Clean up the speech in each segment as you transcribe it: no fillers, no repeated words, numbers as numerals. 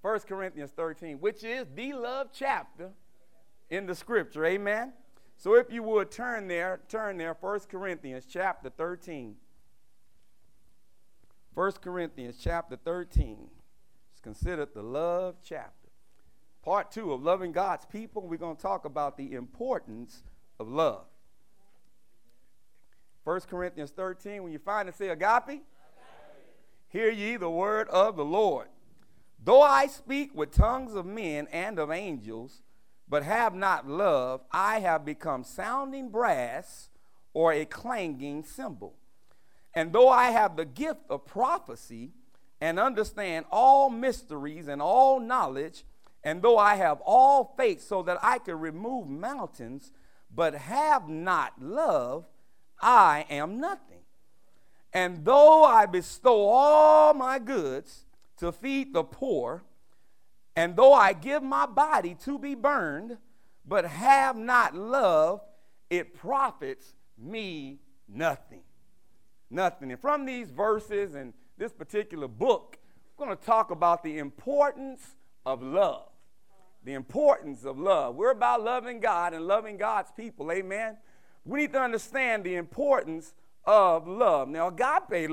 1 Corinthians 13, which is the love chapter in the scripture, amen? So if you would turn there, 1 Corinthians chapter 13. 1 Corinthians chapter 13 is considered the love chapter. Part 2 of loving God's people, we're going to talk about the importance of love. 1 Corinthians 13, when you find it, say agape. Hear ye the word of the Lord. Though I speak with tongues of men and of angels, but have not love, I have become sounding brass or a clanging cymbal. And though I have the gift of prophecy and understand all mysteries and all knowledge, and though I have all faith so that I can remove mountains, but have not love, I am nothing. And though I bestow all my goods to feed the poor, and though I give my body to be burned, but have not love, it profits me nothing. Nothing. And from these verses and this particular book, we're going to talk about the importance of love. The importance of love. We're about loving God and loving God's people, amen? We need to understand the importance of love. Now, agape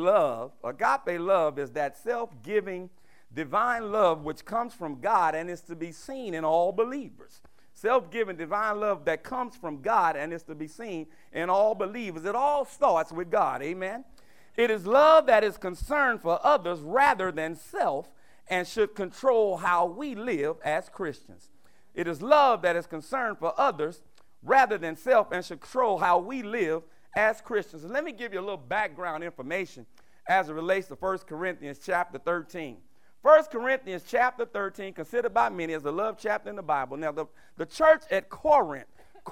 love is that self-giving, divine love which comes from God and is to be seen in all believers. Self-giving, divine love that comes from God and is to be seen in all believers. It all starts with God, amen? It is love that is concerned for others rather than self and should control how we live as Christians. It is love that is concerned for others rather than self and should control how we live as Christians. And let me give you a little background information as it relates to 1 Corinthians chapter 13. 1 Corinthians chapter 13, considered by many as the love chapter in the Bible. Now, the church at Corinth,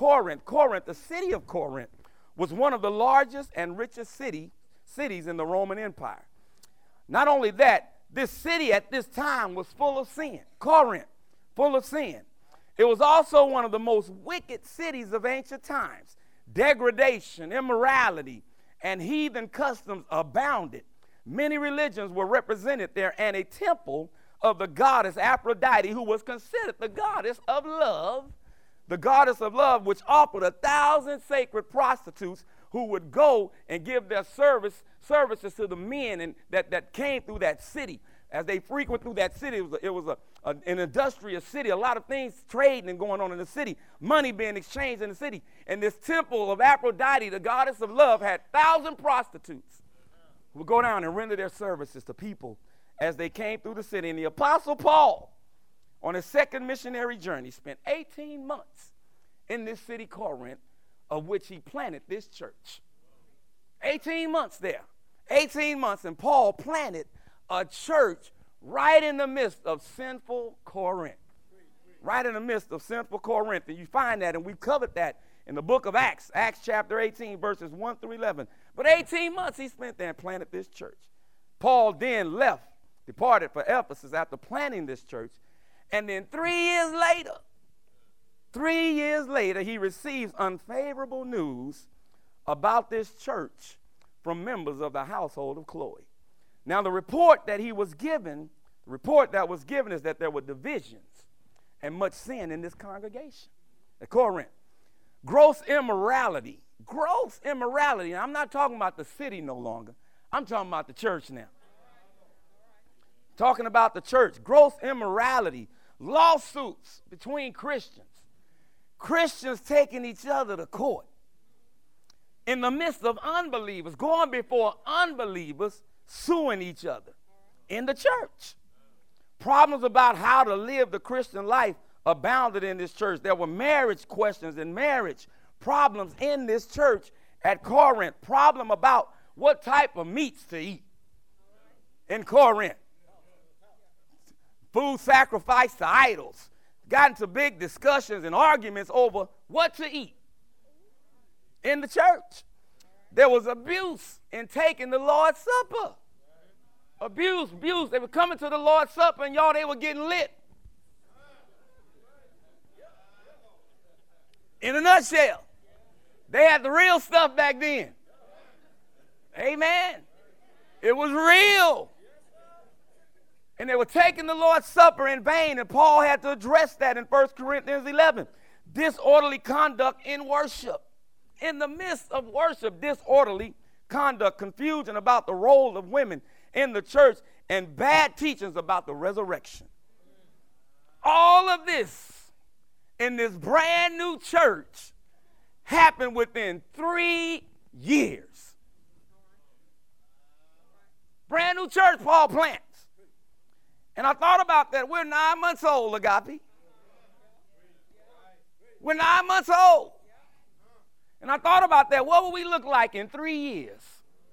the city of Corinth, was one of the largest and richest cities in the Roman Empire. Not only that, this city at this time was full of sin. Corinth, full of sin. It was also one of the most wicked cities of ancient times. Degradation, immorality, and heathen customs abounded. Many religions were represented there, and a temple of the goddess Aphrodite, who was considered the goddess of love, which offered 1,000 sacred prostitutes who would go and give their services to the men and that came through that city. As they frequent through that city, it was an industrious city, a lot of things trading and going on in the city, money being exchanged in the city. And this temple of Aphrodite, the goddess of love, had 1,000 prostitutes who would go down and render their services to people as they came through the city. And the Apostle Paul, on his second missionary journey, spent 18 months in this city, Corinth, of which he planted this church. 18 months there. 18 months, and Paul planted a church right in the midst of sinful Corinth. Right in the midst of sinful Corinth. And you find that, and we covered that in the book of Acts, Acts chapter 18, verses 1 through 11. But 18 months he spent there and planted this church. Paul then departed for Ephesus after planting this church. And then 3 years later, he receives unfavorable news about this church from members of the household of Chloe. Now, the report that was given is that there were divisions and much sin in this congregation at Corinth. Gross immorality. And I'm not talking about the city no longer. I'm talking about the church now. Talking about the church. Gross immorality. Lawsuits between Christians. Christians taking each other to court. In the midst of unbelievers, going before unbelievers, suing each other in the church. Problems about how to live the Christian life abounded in this church. There were marriage questions and marriage problems in this church at Corinth. Problem about what type of meats to eat in Corinth. Food sacrificed to idols. Got into big discussions and arguments over what to eat in the church. There was abuse in taking the Lord's Supper. Abuse. They were coming to the Lord's Supper, and y'all, they were getting lit. In a nutshell, they had the real stuff back then. Amen. It was real. And they were taking the Lord's Supper in vain, and Paul had to address that in 1 Corinthians 11. Disorderly conduct in worship. In the midst of worship, disorderly conduct, confusion about the role of women in the church, and bad teachings about the resurrection. All of this in this brand new church happened within 3 years. Brand new church Paul plants. And I thought about that. We're 9 months old, Agape. We're 9 months old. And I thought about that. What will we look like in 3 years?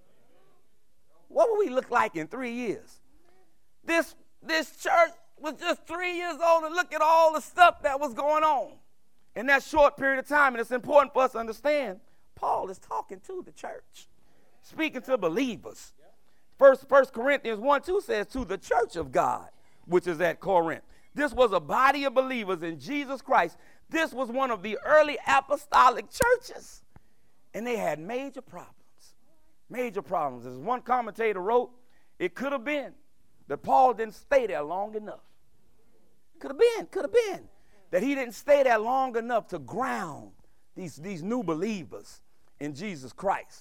What will we look like in 3 years? This church was just 3 years old, and look at all the stuff that was going on in that short period of time. And it's important for us to understand Paul is talking to the church, speaking to believers. First Corinthians 1:2 says, to the church of God, which is at Corinth. This was a body of believers in Jesus Christ. This was one of the early apostolic churches. And they had major problems. Major problems. As one commentator wrote, it could have been that Paul didn't stay there long enough. Could have been that he didn't stay there long enough to ground these new believers in Jesus Christ.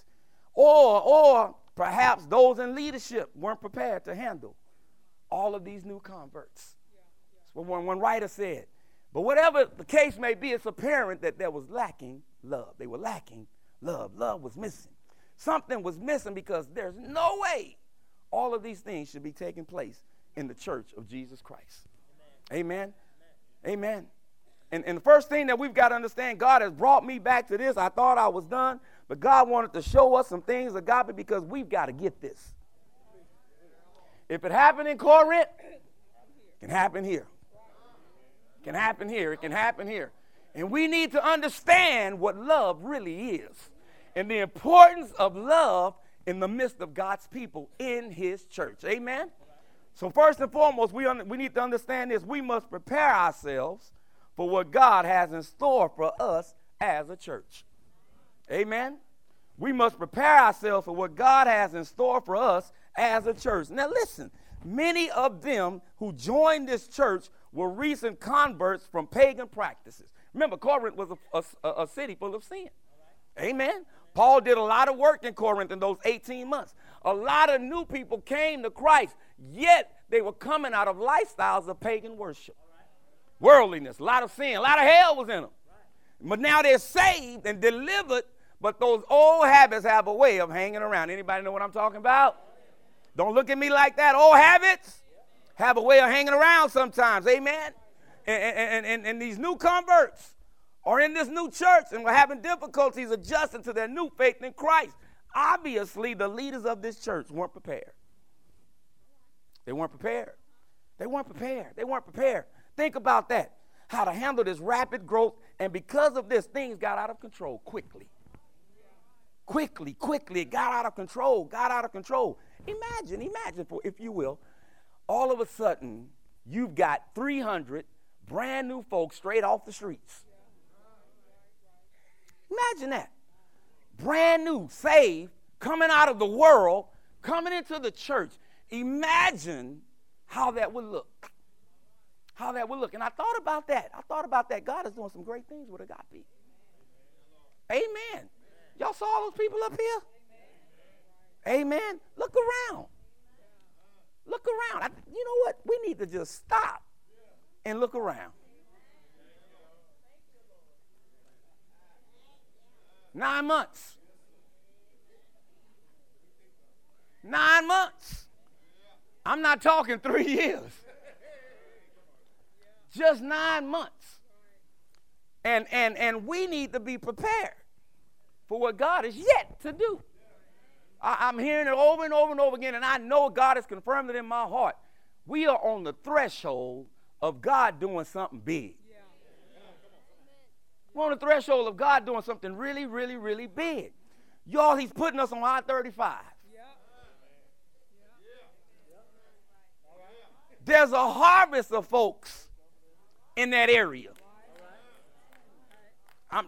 Or perhaps those in leadership weren't prepared to handle all of these new converts. That's what one writer said. But whatever the case may be, it's apparent that there was lacking love. They were lacking love. Love was missing. Something was missing, because there's no way all of these things should be taking place in the church of Jesus Christ. Amen. Amen. And the first thing that we've got to understand, God has brought me back to this. I thought I was done, but God wanted to show us some things, Agape, because we've got to get this. If it happened in Corinth, it can happen here. It can happen here. It can happen here. And we need to understand what love really is and the importance of love in the midst of God's people in his church. Amen? So first and foremost, we need to understand this. We must prepare ourselves for what God has in store for us as a church. Amen? We must prepare ourselves for what God has in store for us as a church. Now listen, many of them who joined this church were recent converts from pagan practices. Remember, Corinth was a city full of sin. Amen? Paul did a lot of work in Corinth in those 18 months. A lot of new people came to Christ, yet they were coming out of lifestyles of pagan worship. Worldliness, a lot of sin, a lot of hell was in them. But now they're saved and delivered, but those old habits have a way of hanging around. Anybody know what I'm talking about? Don't look at me like that. Old habits have a way of hanging around sometimes. Amen? And these new converts are in this new church and we're having difficulties adjusting to their new faith in Christ. Obviously, the leaders of this church weren't prepared. They weren't prepared. They weren't prepared. They weren't prepared. Think about that, how to handle this rapid growth. And because of this, things got out of control quickly. Quickly, it got out of control, Imagine, if you will, all of a sudden, you've got 300 brand new folks straight off the streets. Imagine that. Brand new, saved, coming out of the world, coming into the church. Imagine how that would look. And I thought about that. God is doing some great things with Agape. Amen. Y'all saw all those people up here? Amen. Look around. You know what? We need to just stop and look around. 9 months. 9 months. I'm not talking 3 years. Just 9 months. And we need to be prepared for what God is yet to do. I'm hearing it over and over and over again, and I know God has confirmed it in my heart. We are on the threshold of God doing something big. We're on the threshold of God doing something really, really, really big. Y'all, he's putting us on I-35. There's a harvest of folks in that area.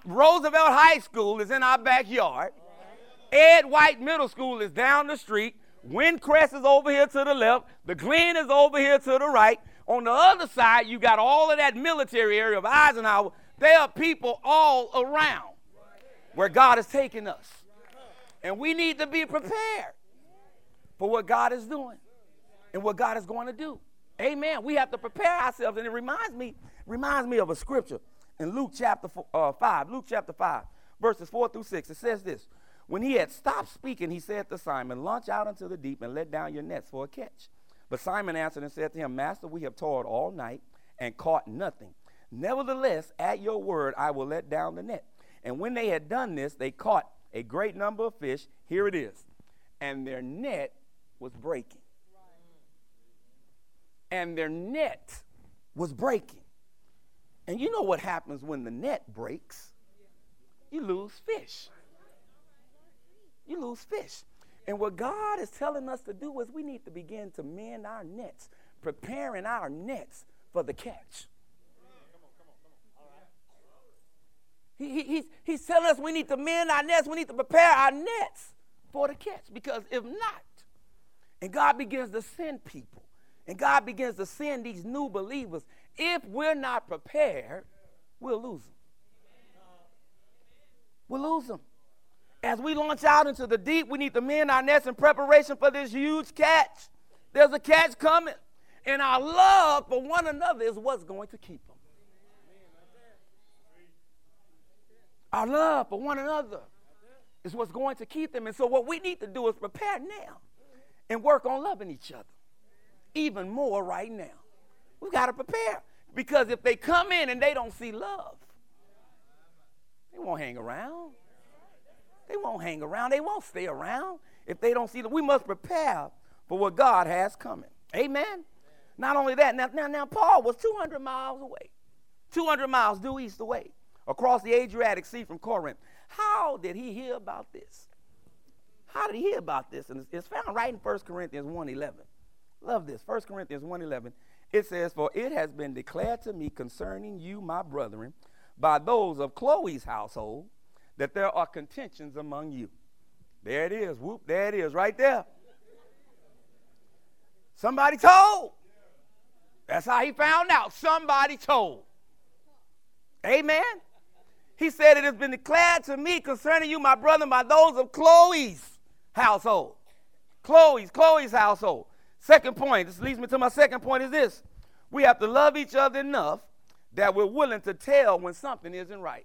Roosevelt High School is in our backyard. Ed White Middle School is down the street. Windcrest is over here to the left. The Glen is over here to the right. On the other side, you got all of that military area of Eisenhower. There are people all around where God is taking us. And we need to be prepared for what God is doing and what God is going to do. Amen. We have to prepare ourselves. And it reminds me of a scripture in Luke chapter 5, verses 4 through 6. It says this: when he had stopped speaking, he said to Simon, launch out into the deep and let down your nets for a catch. But Simon answered and said to him, Master, we have toiled all night and caught nothing. Nevertheless, at your word, I will let down the net. And when they had done this, they caught a great number of fish. Here it is. And their net was breaking. And their net was breaking. And you know what happens when the net breaks? You lose fish. You lose fish. And what God is telling us to do is we need to begin to mend our nets, preparing our nets for the catch. He's telling us we need to mend our nets, we need to prepare our nets for the catch. Because if not, and God begins to send people, and God begins to send these new believers, if we're not prepared, we'll lose them. We'll lose them. As we launch out into the deep, we need to mend our nets in preparation for this huge catch. There's a catch coming. And our love for one another is what's going to keep them. Our love for one another is what's going to keep them. And so what we need to do is prepare now and work on loving each other even more right now. We've got to prepare. Because if they come in and they don't see love, they won't hang around. They won't hang around. They won't stay around if they don't see that. We must prepare for what God has coming. Amen? Not only that, now Paul was 200 miles away, 200 miles due east away, across the Adriatic Sea from Corinth. How did he hear about this? How did he hear about this? And it's found right in 1 Corinthians 1:11. Love this. 1 Corinthians 1:11. It says, for it has been declared to me concerning you, my brethren, by those of Chloe's household, that there are contentions among you. There it is. Whoop, there it is right there. Somebody told. That's how he found out. Somebody told. Amen. He said it has been declared to me concerning you, my brother, by those of Chloe's household. Chloe's household. Second point, this leads me to my second point, is this. We have to love each other enough that we're willing to tell when something isn't right.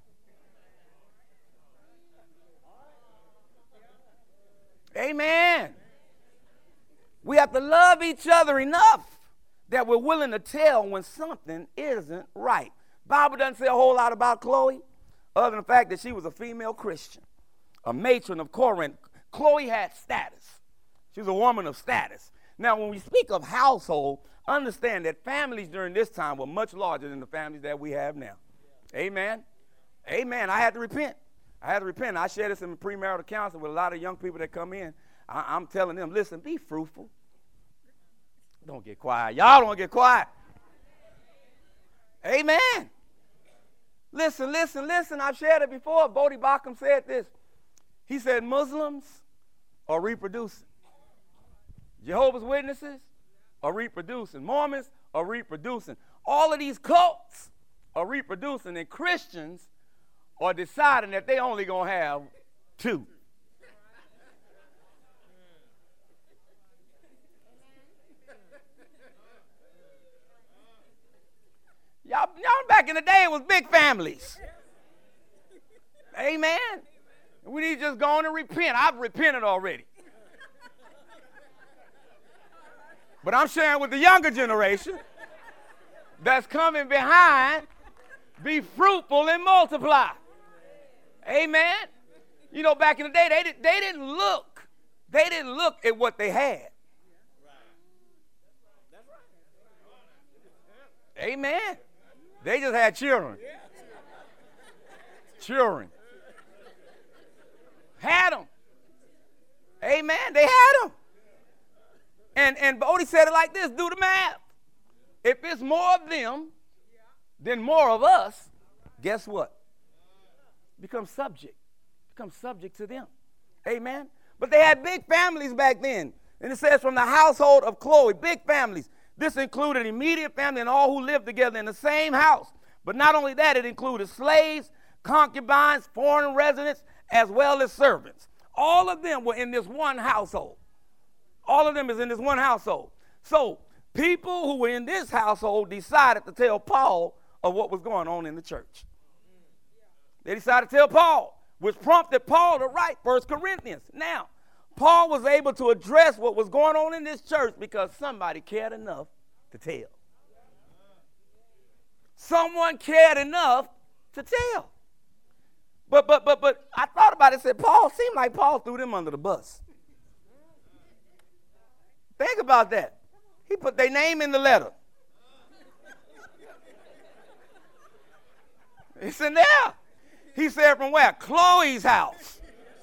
Amen. We have to love each other enough that we're willing to tell when something isn't right. Bible doesn't say a whole lot about Chloe, other than the fact that she was a female Christian, a matron of Corinth. Chloe had status. She was a woman of status. Now, when we speak of household, understand that families during this time were much larger than the families that we have now. Amen. Amen. I had to repent. I share this in premarital counseling with a lot of young people that come in. I'm telling them, listen, be fruitful. Don't get quiet. Y'all don't get quiet. Amen. Listen. I've shared it before. Bodhi Bakum said this. He said Muslims are reproducing. Jehovah's Witnesses are reproducing. Mormons are reproducing. All of these cults are reproducing. And Christians are deciding that they only going to have two. Y'all back in the day, it was big families. Amen. We need to just go on and repent. I've repented already. But I'm sharing with the younger generation that's coming behind, be fruitful and multiply. Amen. You know, back in the day, they didn't look at what they had. Amen. They just had children. Children. Had them. Amen. They had them. And Bodhi said it like this, do the math. If it's more of them than more of us, guess what? Become subject to them. Amen. But they had big families back then. And it says from the household of Chloe, big families. This included immediate family and all who lived together in the same house. But not only that, it included slaves, concubines, foreign residents, as well as servants. All of them were in this one household. All of them is in this one household. So people who were in this household decided to tell Paul of what was going on in the church. They decided to tell Paul, which prompted Paul to write 1 Corinthians. Now, Paul was able to address what was going on in this church because somebody cared enough to tell. Someone cared enough to tell. But I thought about it and said, Paul, seemed like Paul threw them under the bus. Think about that. He put their name in the letter. It's in there. He said from where? Chloe's house.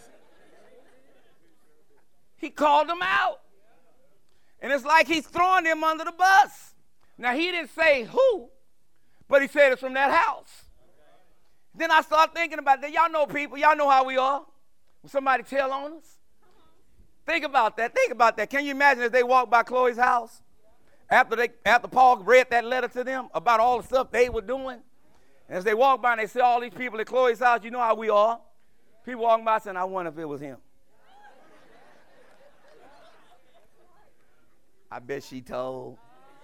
He called them out. And it's like he's throwing them under the bus. Now, he didn't say who, but he said it's from that house. Then I started thinking about that. Y'all know people. Y'all know how we are. When somebody tell on us. Think about that. Think about that. Can you imagine if they walked by Chloe's house after Paul read that letter to them about all the stuff they were doing? And as they walk by and they see all these people at Chloe's house, you know how we are. People walking by saying, I wonder if it was him. I bet she told.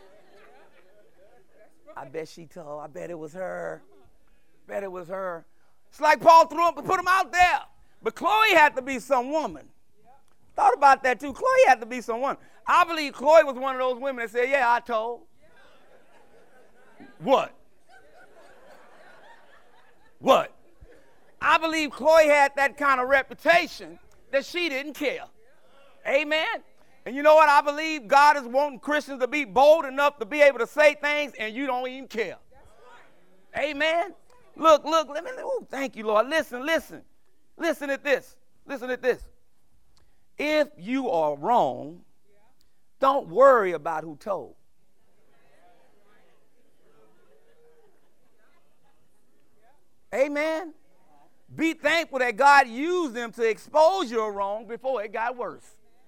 I bet she told. I bet it was her. Bet it was her. It's like Paul threw him, put him out there. But Chloe had to be some woman. Thought about that too. Chloe had to be some woman. I believe Chloe was one of those women that said, yeah, I told. What? What? I believe Chloe had that kind of reputation that she didn't care. Amen? And you know what? I believe God is wanting Christians to be bold enough to be able to say things and you don't even care. Amen? Look, let me, oh, thank you, Lord. Listen. Listen at this. Listen at this. If you are wrong, don't worry about who told. Amen? Be thankful that God used them to expose your wrong before it got worse.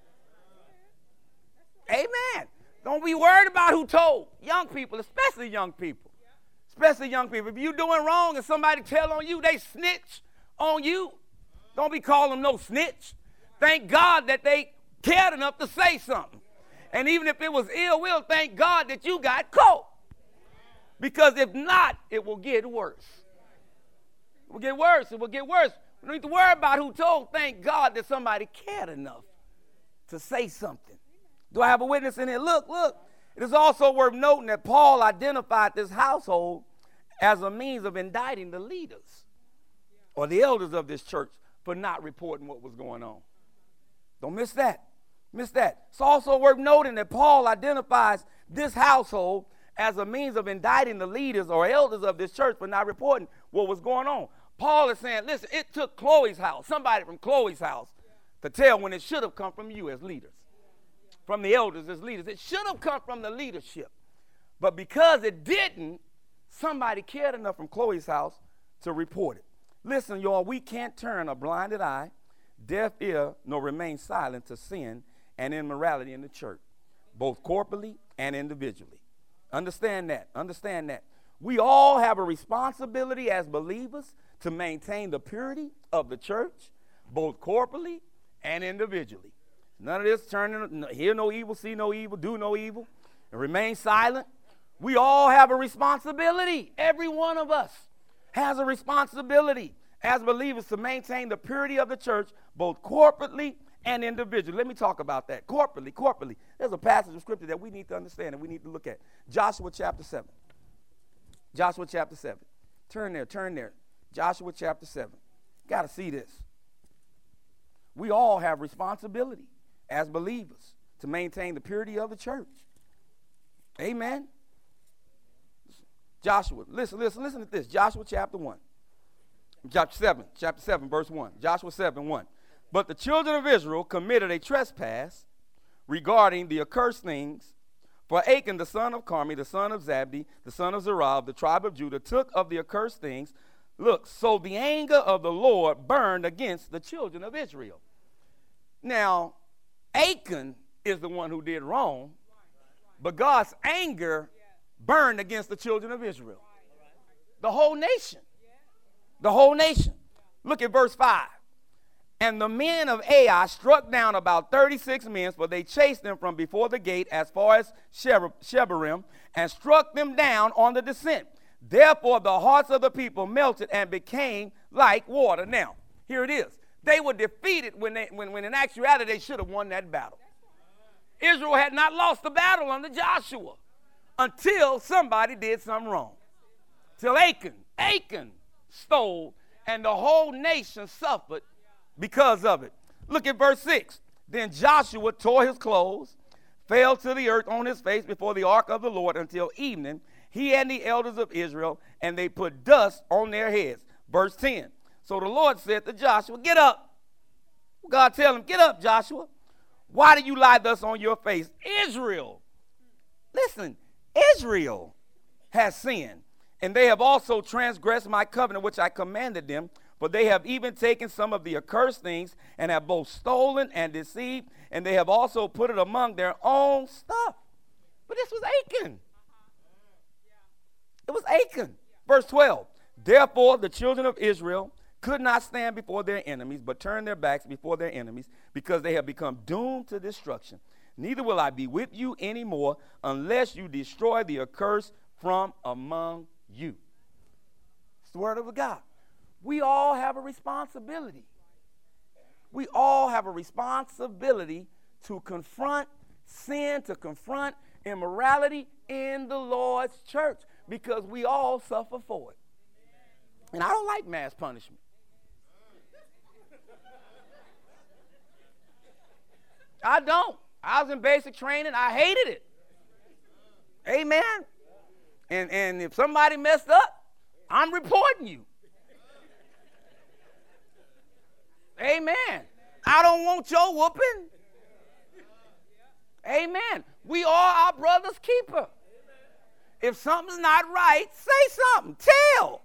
Amen. Don't be worried about who told. Young people, especially young people. Especially young people. If you're doing wrong and somebody tell on you, they snitch on you. Don't be calling them no snitch. Thank God that they cared enough to say something. And even if it was ill will, thank God that you got caught. Because if not, it will get worse. It will get worse. It will get worse. We don't need to worry about who told. Thank God that somebody cared enough to say something. Do I have a witness in here? Look. It is also worth noting that Paul identified this household as a means of indicting the leaders or the elders of this church for not reporting what was going on. Don't miss that. It's also worth noting that Paul identifies this household as a means of indicting the leaders or elders of this church for not reporting what was going on. Paul is saying, listen, it took Chloe's house, somebody from Chloe's house, to tell when it should have come from you as leaders, from the elders as leaders. It should have come from the leadership. But because it didn't, somebody cared enough from Chloe's house to report it. Listen, y'all, we can't turn a blinded eye, deaf ear, nor remain silent to sin and immorality in the church, both corporately and individually. Understand that. We all have a responsibility as believers to maintain the purity of the church, both corporately and individually. None of this turning, hear no evil, see no evil, do no evil, and remain silent. We all have a responsibility. Every one of us has a responsibility as believers to maintain the purity of the church, both corporately and individually. Let me talk about that. Corporately. There's a passage of scripture that we need to understand and we need to look at. Joshua chapter 7. Turn there. Joshua chapter 7. Got to see this. We all have responsibility as believers to maintain the purity of the church. Amen. Joshua, listen to this. Joshua chapter 1. Chapter 7, verse 1. Joshua 7:1. But the children of Israel committed a trespass regarding the accursed things. For Achan, the son of Carmi, the son of Zabdi, the son of Zerah, of the tribe of Judah, took of the accursed things. Look, so the anger of the Lord burned against the children of Israel. Now, Achan is the one who did wrong, but God's anger burned against the children of Israel. The whole nation. The whole nation. Look at verse 5. And the men of Ai struck down about 36 men, for they chased them from before the gate as far as Shebarim, and struck them down on the descent. Therefore the hearts of the people melted and became like water. Now, here it is. They were defeated when in actuality they should have won that battle. Israel had not lost the battle under Joshua until somebody did something wrong. Till Achan stole, and the whole nation suffered because of it. Look at verse 6. Then Joshua tore his clothes, fell to the earth on his face before the ark of the Lord until evening, he and the elders of Israel, and they put dust on their heads. Verse 10. So the Lord said to Joshua, get up. God tell him, get up, Joshua. Why do you lie thus on your face? Israel, listen, Israel has sinned, and they have also transgressed my covenant which I commanded them, for they have even taken some of the accursed things and have both stolen and deceived, and they have also put it among their own stuff. But this was Achan. It was Achan. Verse 12. Therefore the children of Israel could not stand before their enemies, but turned their backs before their enemies, because they have become doomed to destruction. Neither will I be with you anymore unless you destroy the accursed from among you. It's the word of God. We all have a responsibility. We all have a responsibility to confront sin, to confront immorality in the Lord's church, because we all suffer for it. And I don't like mass punishment. I don't. I was in basic training. I hated it. Amen. And if somebody messed up, I'm reporting you. Amen. I don't want your whooping. Amen. We are our brother's keeper. If something's not right, say something. Tell.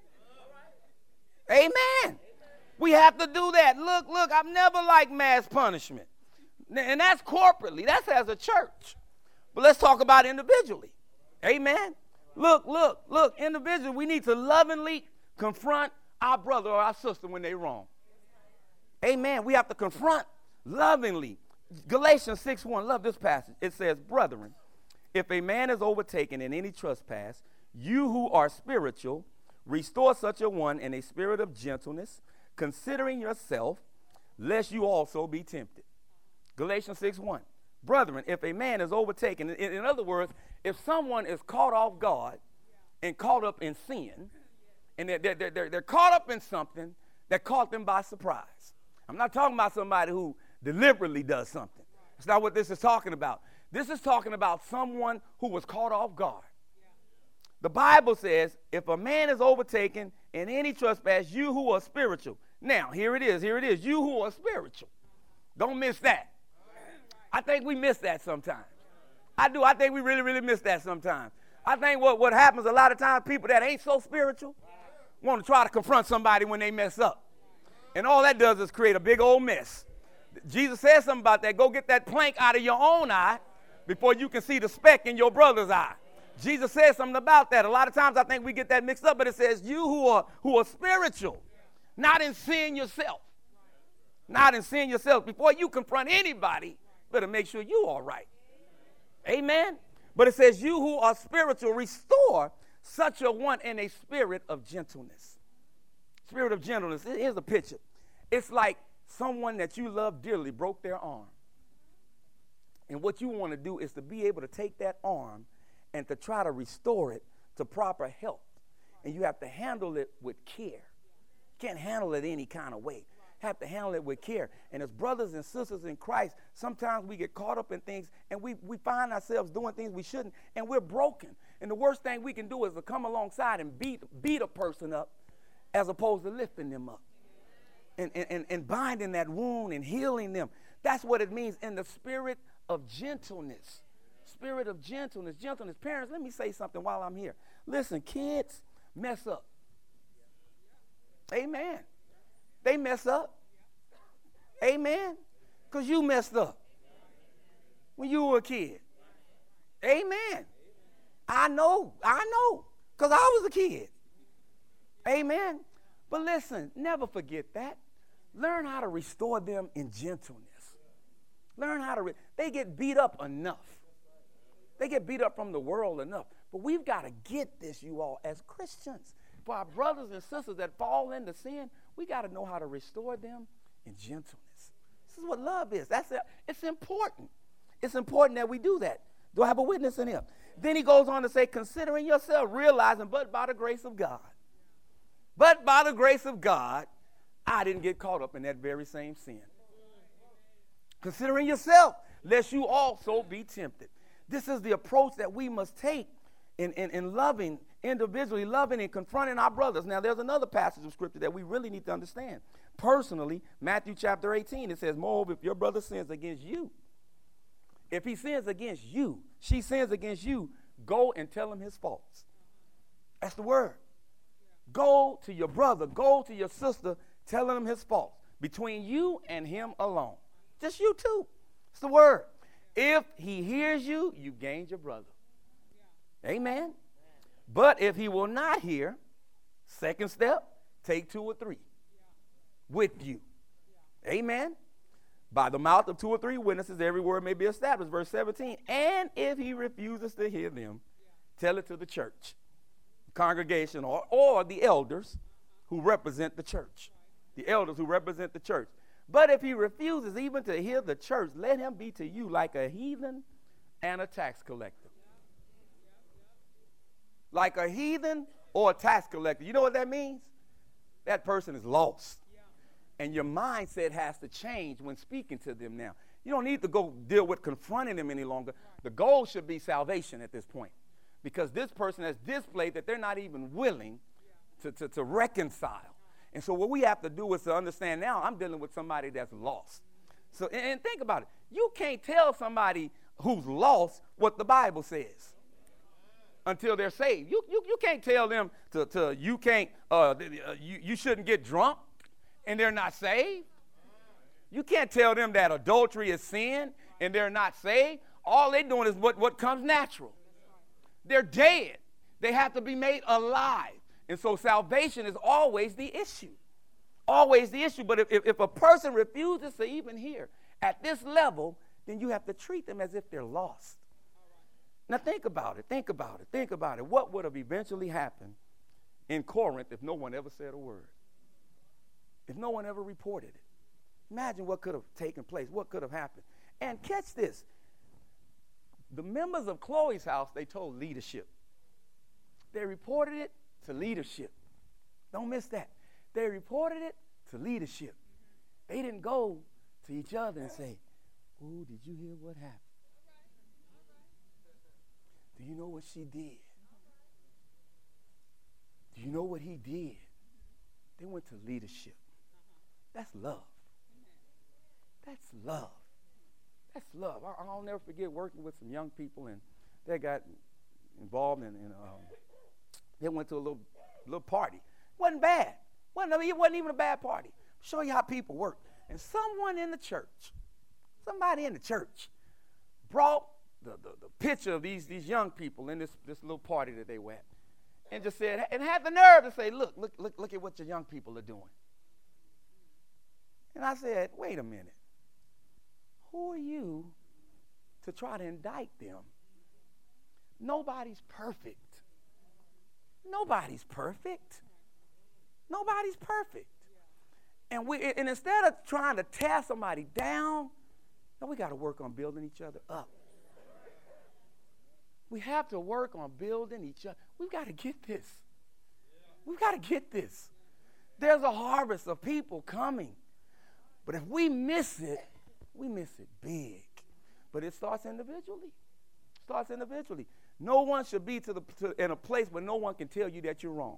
Amen. We have to do that. Look, I've never liked mass punishment. And that's corporately. That's as a church. But let's talk about individually. Amen. Look, individually, we need to lovingly confront our brother or our sister when they're wrong. Amen. We have to confront lovingly. Galatians 6:1, love this passage. It says, brethren, if a man is overtaken in any trespass, you who are spiritual, restore such a one in a spirit of gentleness, considering yourself, lest you also be tempted. Galatians 6:1. Brethren, if a man is overtaken, in other words, if someone is caught off guard and caught up in sin, and they're caught up in something that caught them by surprise. I'm not talking about somebody who deliberately does something. That's not what this is talking about. This is talking about someone who was caught off guard. The Bible says, if a man is overtaken in any trespass, you who are spiritual. Now, here it is. You who are spiritual. Don't miss that. I think we miss that sometimes. I do. I think we really, really miss that sometimes. I think what happens a lot of times, people that ain't so spiritual want to try to confront somebody when they mess up. And all that does is create a big old mess. Jesus says something about that. Go get that plank out of your own eye before you can see the speck in your brother's eye. Jesus says something about that. A lot of times I think we get that mixed up, but it says you who are spiritual, not in sin yourself. Not in sin yourself. Before you confront anybody, better make sure you are right. Amen. But it says you who are spiritual, restore such a one in a spirit of gentleness. Spirit of gentleness. Here's a picture. It's like someone that you love dearly broke their arm. And what you want to do is to be able to take that arm and to try to restore it to proper health. And you have to handle it with care. You can't handle it any kind of way. You have to handle it with care. And as brothers and sisters in Christ, sometimes we get caught up in things and we find ourselves doing things we shouldn't, and we're broken. And the worst thing we can do is to come alongside and beat a person up as opposed to lifting them up and binding that wound and healing them. That's what it means in the spirit of gentleness. Spirit of gentleness. Gentleness. Parents, let me say something while I'm here. Listen, kids mess up. Amen. They mess up. Amen. Because you messed up. when you were a kid. Amen. I know, because I was a kid. Amen. But listen, never forget that. Learn how to restore them in gentleness. Learn how to, they get beat up enough. They get beat up from the world enough. But we've got to get this, you all, as Christians. For our brothers and sisters that fall into sin, we got to know how to restore them in gentleness. This is what love is. It's important. It's important that we do that. Do I have a witness in here? Then he goes on to say, considering yourself, realizing, but by the grace of God. But by the grace of God, I didn't get caught up in that very same sin. Considering yourself, lest you also be tempted. This is the approach that we must take in loving, individually loving and confronting our brothers. Now, there's another passage of scripture that we really need to understand. Personally, Matthew chapter 18, it says, moreover, if your brother sins against you, if he sins against you, she sins against you, go and tell him his faults. That's the word. Go to your brother, go to your sister, telling him his faults. Between you and him alone. Just you two. It's the word. If he hears you, you gained your brother. Amen. But if he will not hear, second step, take 2 or 3 with you. Amen. By the mouth of 2 or 3 witnesses, every word may be established. Verse 17. And if he refuses to hear them, tell it to the church, congregation, or the elders who represent the church. The elders who represent the church. But if he refuses even to hear the church, let him be to you like a heathen and a tax collector. Like a heathen or a tax collector. You know what that means? That person is lost. And your mindset has to change when speaking to them now. You don't need to go deal with confronting them any longer. The goal should be salvation at this point. Because this person has displayed that they're not even willing to reconcile. And so what we have to do is to understand now I'm dealing with somebody that's lost. So, and think about it. You can't tell somebody who's lost what the Bible says until they're saved. You can't tell them you shouldn't get drunk and they're not saved. You can't tell them that adultery is sin and they're not saved. All they're doing is what comes natural. They're dead. They have to be made alive. And so salvation is always the issue. Always the issue. But if a person refuses to even hear at this level, then you have to treat them as if they're lost. Now think about it. Think about it. Think about it. What would have eventually happened in Corinth if no one ever said a word? If no one ever reported it? Imagine what could have taken place. What could have happened? And catch this. The members of Chloe's house, they told leadership. They reported it to leadership. Don't miss that. They reported it to leadership. They didn't go to each other and say, oh, did you hear what happened? Do you know what she did? Do you know what he did? They went to leadership. That's love. That's love. That's love. I'll never forget working with some young people, and they got involved in they went to a little party. Wasn't bad. It wasn't even a bad party. Show you how people work. And somebody in the church, brought the picture of these young people in this little party that they were at, and just said, and had the nerve to say, look at what your young people are doing. And I said, wait a minute. Who are you to try to indict them? Nobody's perfect. Nobody's perfect. Nobody's perfect. And instead of trying to tear somebody down, we got to work on building each other up. We have to work on building each other. We've got to get this. We've got to get this. There's a harvest of people coming. But if we miss it, we miss it big. But it starts individually. No one should be in a place where no one can tell you that you're wrong.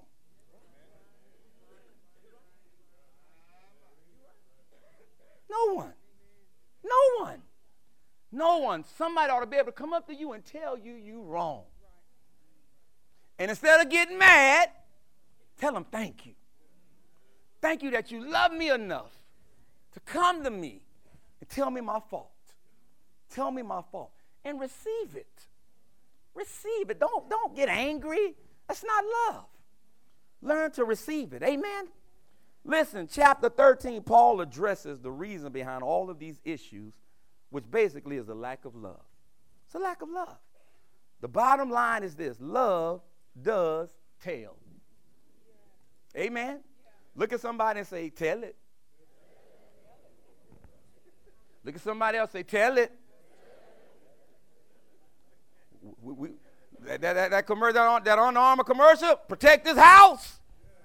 No one. Somebody ought to be able to come up to you and tell you you're wrong. And instead of getting mad, tell them thank you. Thank you that you love me enough to come to me and tell me my fault. Tell me my fault. And receive it. Receive it. Don't get angry. That's not love. Learn to receive it. Amen? Listen, chapter 13, Paul addresses the reason behind all of these issues, which basically is a lack of love. It's a lack of love. The bottom line is this: love does tell. Amen? Look at somebody and say, tell it. Look at somebody else and say, tell it. That commercial, that Under Armour commercial, protect this house.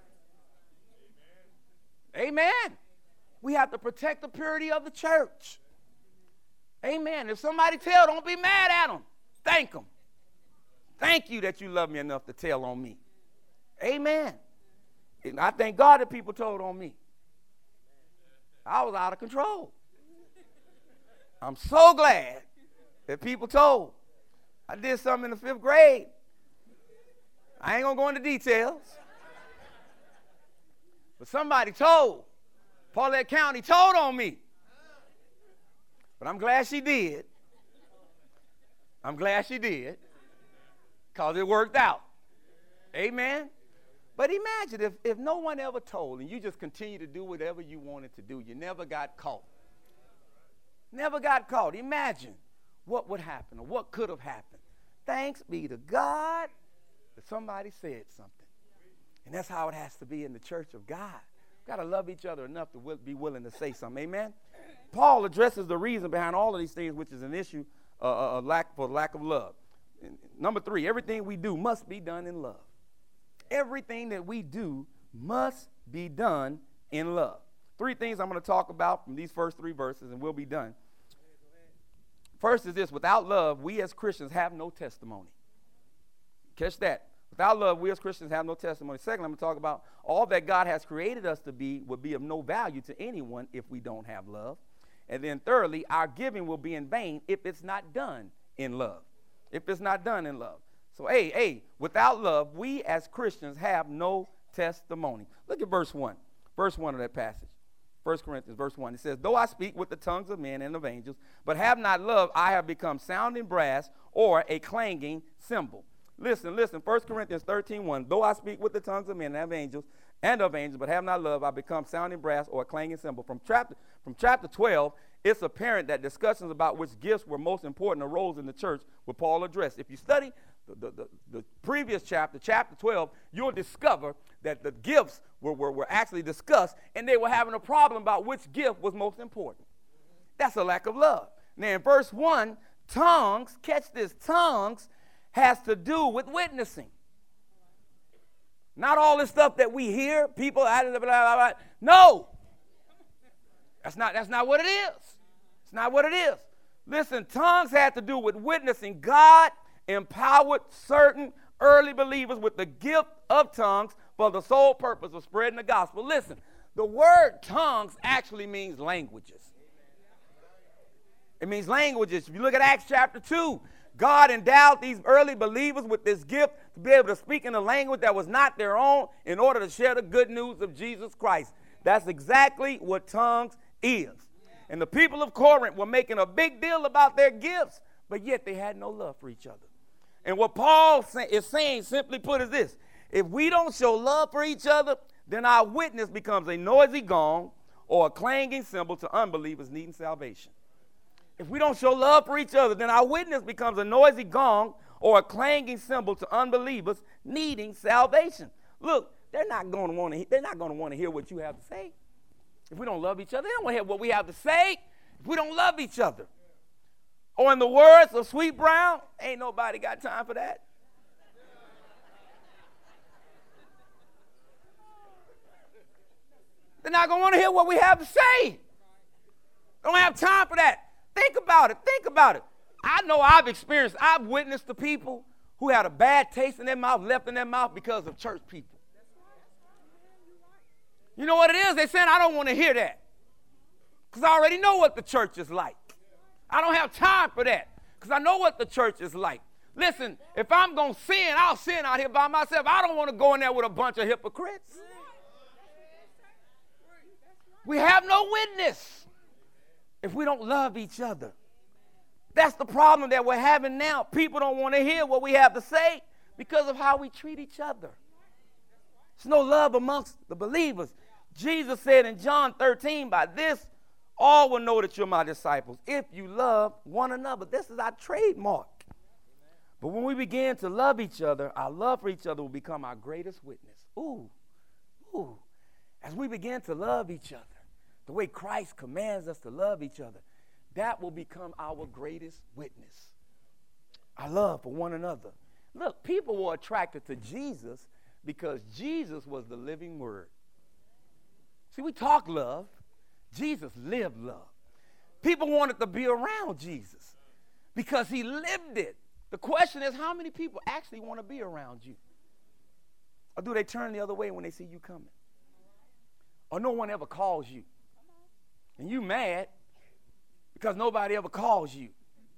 Amen. We have to protect the purity of the church. Amen. If somebody tell, don't be mad at them. Thank them. Thank you that you love me enough to tell on me. Amen. And I thank God that people told on me. I was out of control. I'm so glad that people told. I did something in the 5th grade. I ain't going to go into details. But somebody told. Paulette County told on me. But I'm glad she did. I'm glad she did. Because it worked out. Amen. But imagine if no one ever told and you just continue to do whatever you wanted to do. You never got caught. Never got caught. Imagine what would happen or what could have happened. Thanks be to God that somebody said something. And that's how it has to be in the church of God. We've got to love each other enough to be willing to say something. Amen? Paul addresses the reason behind all of these things, which is an issue for lack of love. Number 3, everything we do must be done in love. Everything that we do must be done in love. 3 things I'm going to talk about from these first 3 verses, and we'll be done. First is this: without love, we as Christians have no testimony. Catch that. Without love, we as Christians have no testimony. Second, I'm going to talk about all that God has created us to be would be of no value to anyone if we don't have love. And then thirdly, our giving will be in vain if it's not done in love. If it's not done in love. So, without love, we as Christians have no testimony. Look at verse 1. Verse 1 of that passage. 1 Corinthians, verse 1. It says, though I speak with the tongues of men and of angels, but have not love, I have become sounding brass or a clanging cymbal. Listen. 1 Corinthians 13:1. Though I speak with the tongues of men and of angels, but have not love, I become sounding brass or a clanging cymbal. From chapter 12, it's apparent that discussions about which gifts were most important arose in the church where Paul addressed. If you study the previous chapter 12, you'll discover that the gifts were actually discussed, and they were having a problem about which gift was most important. That's a lack of love. Now, in verse 1, tongues, catch this, tongues has to do with witnessing. Not all this stuff that we hear, people, blah, blah, blah, blah. No. That's not what it is. It's not what it is. Listen, tongues had to do with witnessing. God empowered certain early believers with the gift of tongues for the sole purpose of spreading the gospel. Listen, the word tongues actually means languages. It means languages. If you look at Acts chapter 2, God endowed these early believers with this gift to be able to speak in a language that was not their own in order to share the good news of Jesus Christ. That's exactly what tongues is. And the people of Corinth were making a big deal about their gifts, but yet they had no love for each other. And what Paul is saying, simply put, is this: if we don't show love for each other, then our witness becomes a noisy gong or a clanging cymbal to unbelievers needing salvation. If we don't show love for each other, then our witness becomes a noisy gong or a clanging cymbal to unbelievers needing salvation. Look, they're not going to want to hear what you have to say. If we don't love each other, they don't want to hear what we have to say if we don't love each other. Or in the words of Sweet Brown, ain't nobody got time for that. They're not going to want to hear what we have to say. They don't have time for that. Think about it. I know I've witnessed the people who had a bad taste in their mouth, left in their mouth because of church people. You know what it is? They saying, I don't want to hear that because I already know what the church is like. I don't have time for that because I know what the church is like. Listen, if I'm going to sin, I'll sin out here by myself. I don't want to go in there with a bunch of hypocrites. We have no witness if we don't love each other. That's the problem that we're having now. People don't want to hear what we have to say because of how we treat each other. There's no love amongst the believers. Jesus said in John 13, by this all will know that you're my disciples, if you love one another. This is our trademark. But when we begin to love each other, our love for each other will become our greatest witness. Ooh. As we begin to love each other, the way Christ commands us to love each other, that will become our greatest witness. Our love for one another. Look, people were attracted to Jesus because Jesus was the living word. See, we talk love. Jesus lived love. People wanted to be around Jesus because he lived it. The question is, how many people actually want to be around you? Or do they turn the other way when they see you coming? Or no one ever calls you. And you mad because nobody ever calls you.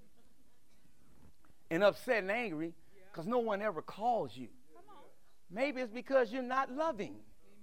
And upset and angry because no one ever calls you. Maybe it's because you're not loving.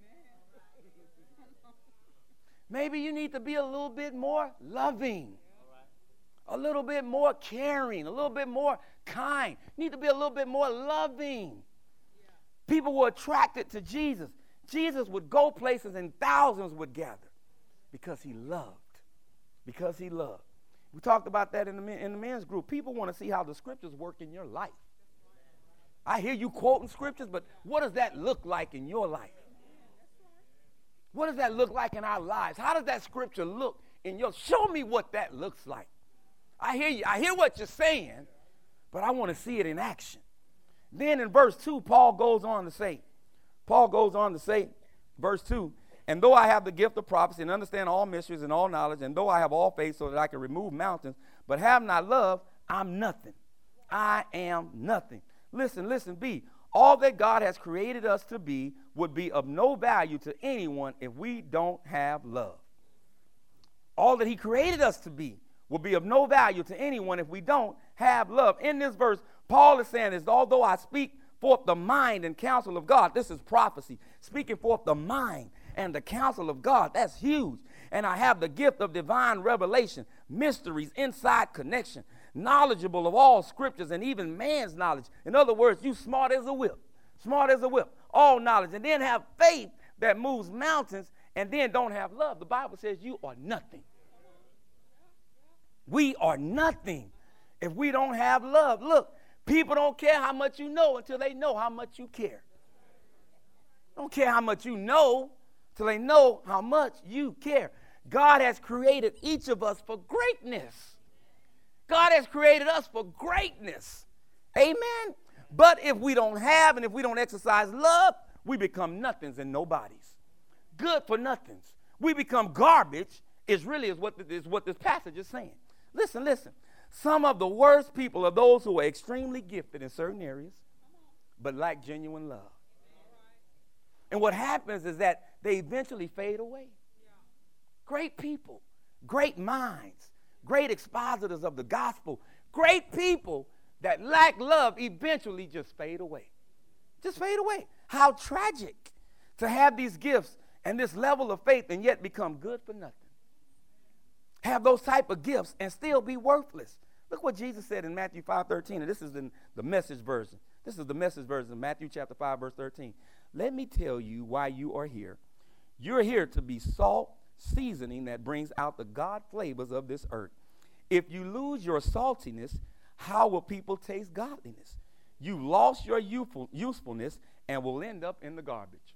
Maybe you need to be a little bit more loving. A little bit more caring. A little bit more kind. You need to be a little bit more loving. People were attracted to Jesus. Jesus would go places and thousands would gather because he loved. Because he loved. We talked about that in the men's group. People want to see how the scriptures work in your life. I hear you quoting scriptures, but what does that look like in your life? What does that look like in our lives? How does that scripture look in your? Show me what that looks like. I hear you. I hear what you're saying, but I want to see it in action. Then in verse 2, Paul goes on to say, verse 2, and though I have the gift of prophecy and understand all mysteries and all knowledge, and though I have all faith so that I can remove mountains, but have not love, I'm nothing. I am nothing. Listen, B. All that God has created us to be would be of no value to anyone if we don't have love. All that he created us to be will be of no value to anyone if we don't have love. In this verse, Paul is saying is, although I speak forth the mind and counsel of God, this is prophecy, speaking forth the mind and the counsel of God, that's huge. And I have the gift of divine revelation, mysteries, inside connection, knowledgeable of all scriptures and even man's knowledge. In other words, you smart as a whip, all knowledge, and then have faith that moves mountains and then don't have love. The Bible says you are nothing. We are nothing if we don't have love. Look, people don't care how much you know until they know how much you care. Don't care how much you know till they know how much you care. God has created each of us for greatness. God has created us for greatness. Amen. But if we don't have and if we don't exercise love, we become nothings and nobodies. Good for nothings. We become garbage is what this passage is saying. Listen. Some of the worst people are those who are extremely gifted in certain areas, but lack genuine love. And what happens is that they eventually fade away. Great people, great minds, great expositors of the gospel, great people that lack love eventually just fade away. Just fade away. How tragic to have these gifts and this level of faith and yet become good for nothing. Have those type of gifts and still be worthless. Look what Jesus said in Matthew 5:13, and this is in the Message version. This is the Message version of Matthew chapter 5, verse 13. Let me tell you why you are here. You're here to be salt, seasoning that brings out the God flavors of this earth. If you lose your saltiness, how will people taste godliness? You lost your usefulness and will end up in the garbage.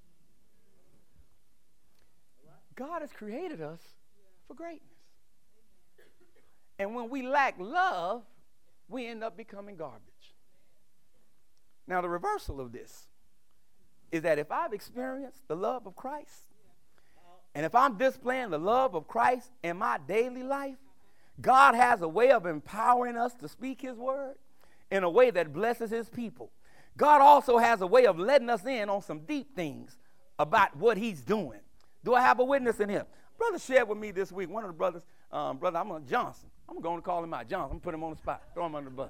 God has created us for greatness. And when we lack love, we end up becoming garbage. Now, the reversal of this is that if I've experienced the love of Christ, and if I'm displaying the love of Christ in my daily life, God has a way of empowering us to speak his word in a way that blesses his people. God also has a way of letting us in on some deep things about what he's doing. Do I have a witness in here? Brother shared with me this week, one of the brothers, brother, I'm Johnson. I'm going to call him out. Johnson, I'm going to put him on the spot, throw him under the bus.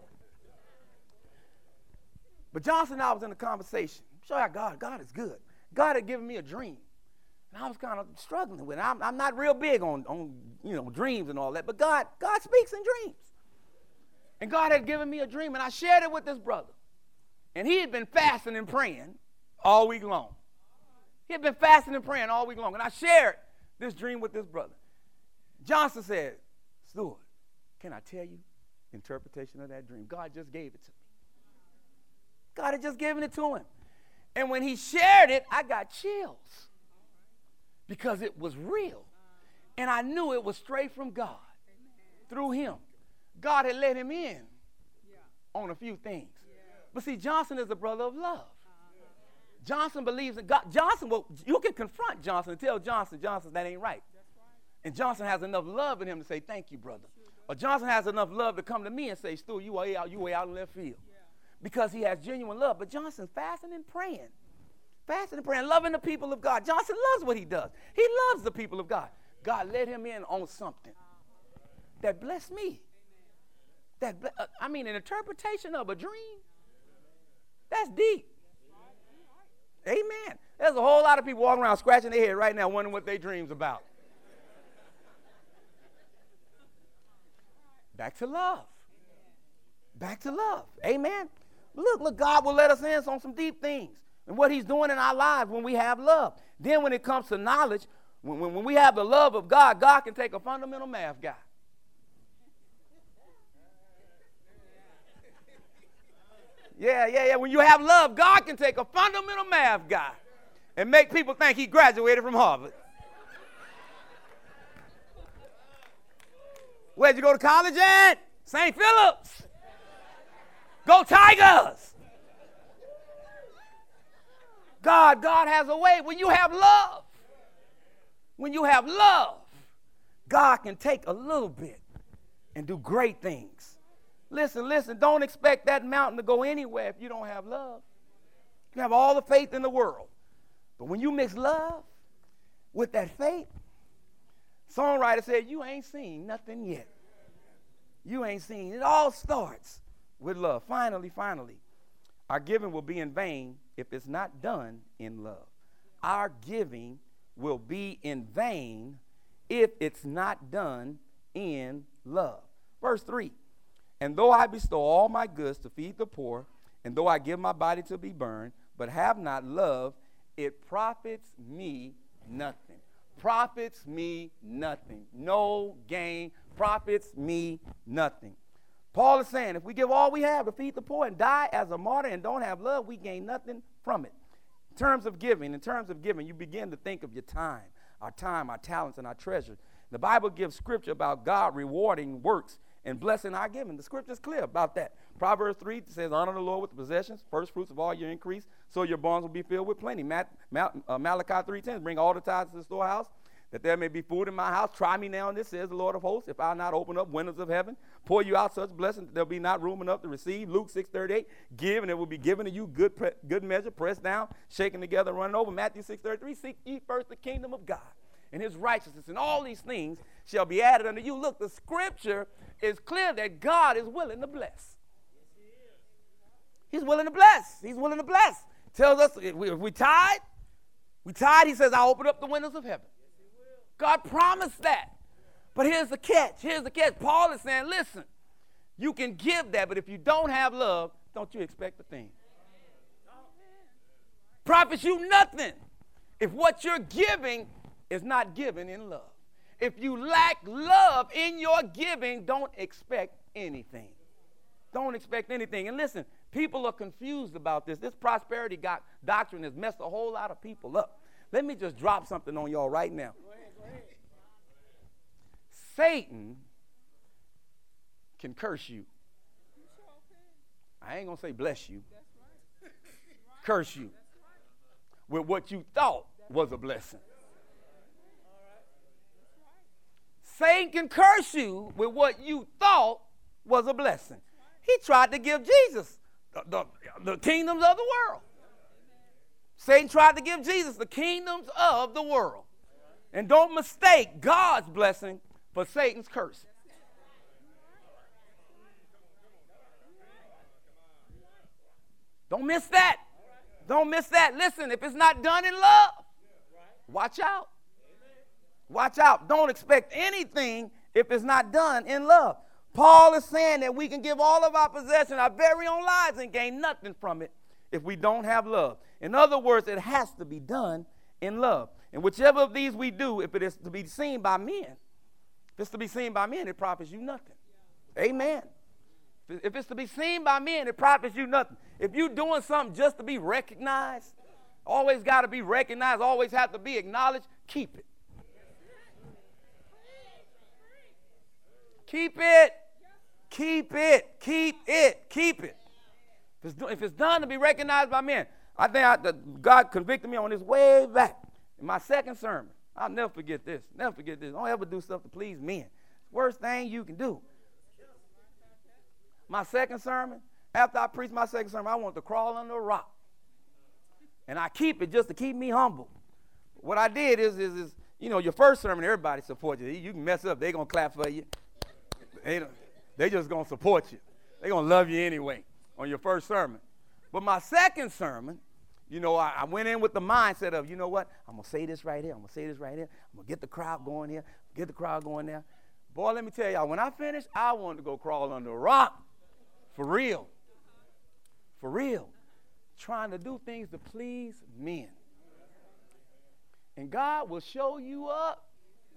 But Johnson and I was in a conversation. Show you how God is good. God had given me a dream. And I was kind of struggling with it. I'm not real big on dreams and all that, but God speaks in dreams. And God had given me a dream, and I shared it with this brother. And he had been fasting and praying all week long. He had been fasting and praying all week long. And I shared this dream with this brother. Johnson said, Stewart, can I tell you the interpretation of that dream? God just gave it to me. God had just given it to him. And when he shared it, I got chills because it was real. And I knew it was straight from God through him. God had let him in on a few things. But see, Johnson is a brother of love. Johnson believes in God. Johnson, well, you can confront Johnson and tell Johnson, that ain't right. And Johnson has enough love in him to say, thank you, brother. Or Johnson has enough love to come to me and say, Stu, you way out in left field. Because he has genuine love. But Johnson's fasting and praying. Fasting and praying, loving the people of God. Johnson loves what he does. He loves the people of God. God let him in on something that blessed me. An interpretation of a dream. That's deep. Amen. There's a whole lot of people walking around scratching their head right now wondering what their dream's about. Back to love. Back to love. Amen. Look, God will let us in on some deep things and what he's doing in our lives when we have love. Then when it comes to knowledge, when we have the love of God, God can take a fundamental math guy. Yeah. When you have love, God can take a fundamental math guy and make people think he graduated from Harvard. Where'd you go to college at? St. Philip's. Go Tigers. God has a way. When you have love, God can take a little bit and do great things. Listen, don't expect that mountain to go anywhere if you don't have love. You can have all the faith in the world. But when you mix love with that faith, songwriter said, you ain't seen nothing yet. You ain't seen. It all starts with love. Finally, our giving will be in vain if it's not done in love. Our giving will be in vain if it's not done in love. Verse 3. And though I bestow all my goods to feed the poor, and though I give my body to be burned, but have not love, it profits me nothing. Profits me nothing. No gain. Profits me nothing. Paul is saying if we give all we have to feed the poor and die as a martyr and don't have love, we gain nothing from it. In terms of giving, you begin to think of your time, our talents, and our treasures. The Bible gives scripture about God rewarding works and blessing our giving. The scripture is clear about that. Proverbs 3 says, honor the Lord with the possessions, first fruits of all your increase, so your barns will be filled with plenty. Malachi 3:10, bring all the tithes to the storehouse, that there may be food in my house. Try me now in this, says the Lord of hosts, if I'll not open up windows of heaven, pour you out such blessings that there'll be not room enough to receive. Luke 6:38, give and it will be given to you, good measure, pressed down, shaken together, running over. Matthew 6:33, seek ye first the kingdom of God and his righteousness, and all these things shall be added unto you. Look, the scripture is clear that God is willing to bless. He's willing to bless. He's willing to bless. Tells us if we tithe, he says, I'll open up the windows of heaven. God promised that. But here's the catch. Paul is saying, listen, you can give that, but if you don't have love, don't you expect a thing. Profits you nothing if what you're giving is not given in love. If you lack love in your giving, don't expect anything. Don't expect anything. And listen, people are confused about this. This prosperity doctrine has messed a whole lot of people up. Let me just drop something on y'all right now. Go ahead. Satan can curse you. I ain't going to say bless you. Curse you with what you thought was a blessing. Satan can curse you with what you thought was a blessing. He tried to give Jesus the kingdoms of the world. Satan tried to give Jesus the kingdoms of the world. And don't mistake God's blessing for Satan's curse. Don't miss that. Don't miss that. Listen, if it's not done in love, watch out. Watch out. Don't expect anything if it's not done in love. Paul is saying that we can give all of our possessions, our very own lives, and gain nothing from it if we don't have love. In other words, it has to be done in love. And whichever of these we do, if it is to be seen by men, if it's to be seen by men, it profits you nothing. Amen. If it's to be seen by men, it profits you nothing. If you're doing something just to be recognized, always got to be recognized, always have to be acknowledged, keep it. Keep it. Keep it. Keep it. Keep it. If it's done to be recognized by men, I think God convicted me on this way back in my second sermon. I'll never forget this. Never forget this. Don't ever do stuff to please men. Worst thing you can do. My second sermon, after I preached my second sermon, I wanted to crawl under a rock. And I keep it just to keep me humble. What I did is you know, your first sermon, everybody supports you. You can mess up, they're going to clap for you. They just going to support you. They're going to love you anyway on your first sermon. But my second sermon, you know, I went in with the mindset of, you know what, I'm going to say this right here. I'm going to say this right here. I'm going to get the crowd going here, get the crowd going there. Boy, let me tell y'all, when I finished, I wanted to go crawl under a rock. For real. For real. Trying to do things to please men. And God will show you up.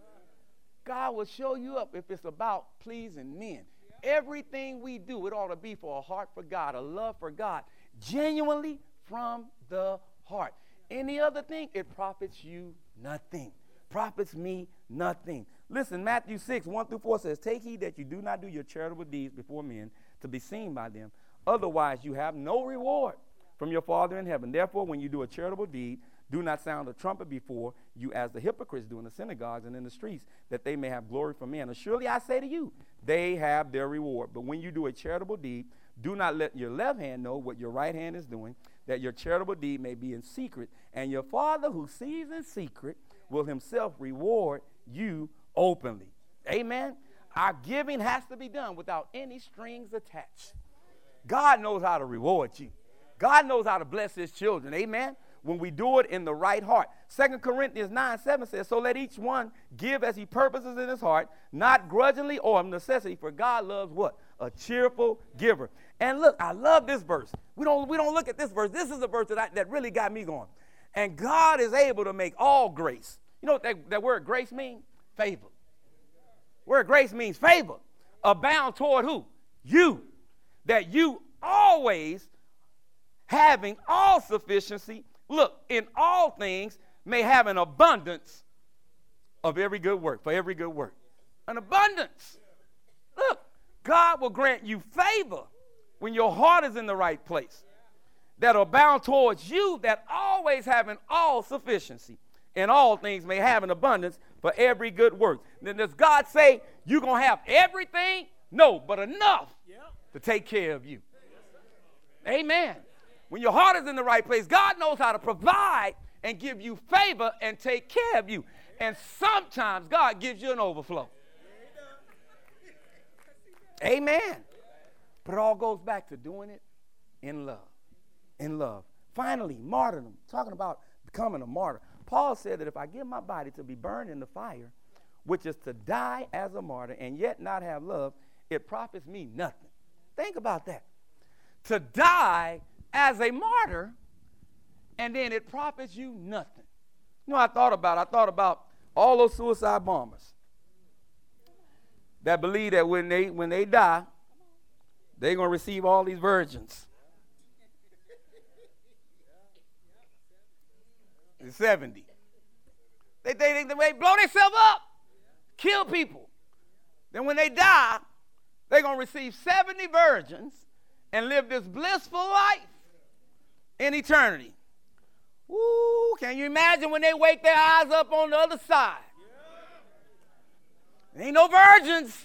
God will show you up if it's about pleasing men. Everything we do, it ought to be for a heart for God, a love for God, genuinely from the heart. Any other thing, it profits you nothing. Profits me nothing. Listen, Matthew 6, 1-4 says, take heed that you do not do your charitable deeds before men to be seen by them. Otherwise, you have no reward from your Father in heaven. Therefore, when you do a charitable deed, do not sound a trumpet before you as the hypocrites do in the synagogues and in the streets, that they may have glory from men. And surely I say to you, they have their reward. But when you do a charitable deed, do not let your left hand know what your right hand is doing, that your charitable deed may be in secret. And your Father who sees in secret will himself reward you openly. Amen. Our giving has to be done without any strings attached. God knows how to reward you. God knows how to bless his children. Amen. When we do it in the right heart. 2 Corinthians 9:7 says, so let each one give as he purposes in his heart, not grudgingly or of necessity, for God loves what? A cheerful giver. And look, I love this verse. We don't look at this verse. This is a verse that really got me going. And God is able to make all grace. You know what that word grace means? Favor. Word grace means favor. Abound toward who? You. That you always having all sufficiency, look, in all things may have an abundance of every good work, for every good work. An abundance. Look, God will grant you favor when your heart is in the right place. That abound towards you, that always having all sufficiency. In all things may have an abundance for every good work. Then does God say you're going to have everything? No, but enough to take care of you. Amen. When your heart is in the right place, God knows how to provide and give you favor and take care of you. And sometimes God gives you an overflow. Amen. But it all goes back to doing it in love. In love. Finally, martyrdom. Talking about becoming a martyr. Paul said that if I give my body to be burned in the fire, which is to die as a martyr and yet not have love, it profits me nothing. Think about that. To die as a martyr, and then it profits you nothing. You know, I thought about all those suicide bombers that believe that when they die, they're going to receive all these virgins. In 70. They blow themselves up, kill people. Then when they die, they're going to receive 70 virgins and live this blissful life in eternity. Ooh, can you imagine when they wake their eyes up on the other side? There ain't no virgins.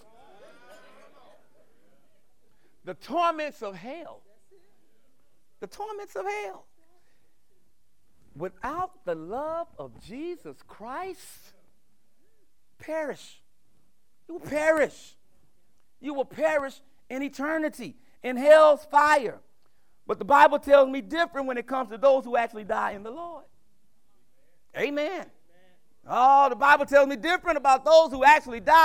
The torments of hell. The torments of hell. Without the love of Jesus Christ, perish. You will perish. You will perish in eternity, in hell's fire. But the Bible tells me different when it comes to those who actually die in the Lord. Amen. Oh, the Bible tells me different about those who actually die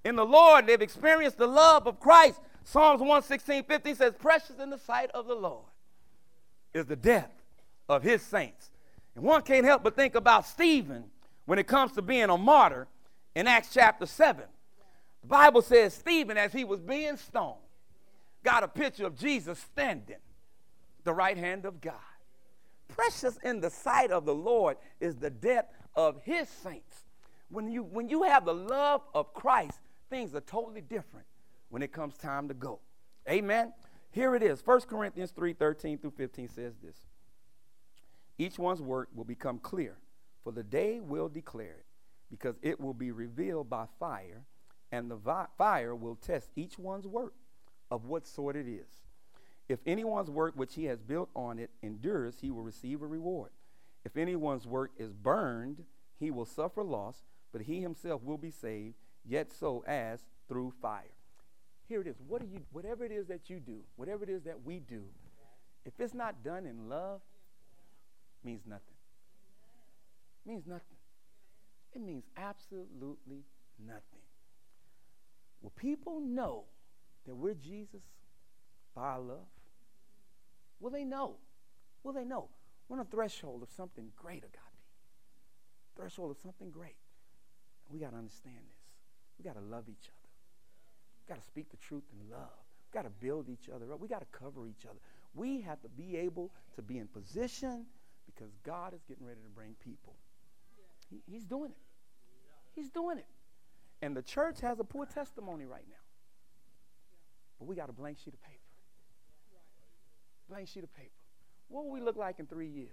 in the Lord. They've experienced the love of Christ. Psalms 116:15 says, precious in the sight of the Lord is the death of his saints. And one can't help but think about Stephen when it comes to being a martyr in Acts chapter 7. The Bible says Stephen, as he was being stoned, got a picture of Jesus standing at the right hand of God. Precious in the sight of the Lord is the death of his saints. When you have the love of Christ, things are totally different when it comes time to go. Amen. Here it is. 1 Corinthians 3:13 through 15 says this. Each one's work will become clear, for the day will declare it, because it will be revealed by fire, and the fire will test each one's work of what sort it is. If anyone's work which he has built on it endures, he will receive a reward. If anyone's work is burned, he will suffer loss, but he himself will be saved, yet so as through fire. Here it is. Whatever it is that you do, whatever it is that we do, if it's not done in love, means nothing. Means nothing. It means absolutely nothing. Will people know that we're Jesus by our love? Will they know? Will they know? We're on a threshold of something great, agape. Threshold of something great. We got to understand this. We got to love each other. We got to speak the truth in love. We got to build each other up. We got to cover each other. We have to be able to be in position because God is getting ready to bring people. He's doing it. He's doing it. And the church has a poor testimony right now. But we got a blank sheet of paper. Blank sheet of paper. What will we look like in 3 years?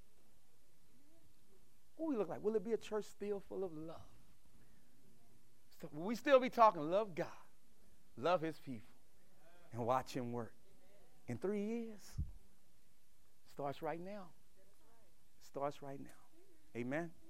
What will we look like? Will it be a church still full of love? So will we still be talking love God, love his people, and watch him work? In 3 years, starts right now. Starts right now. Amen.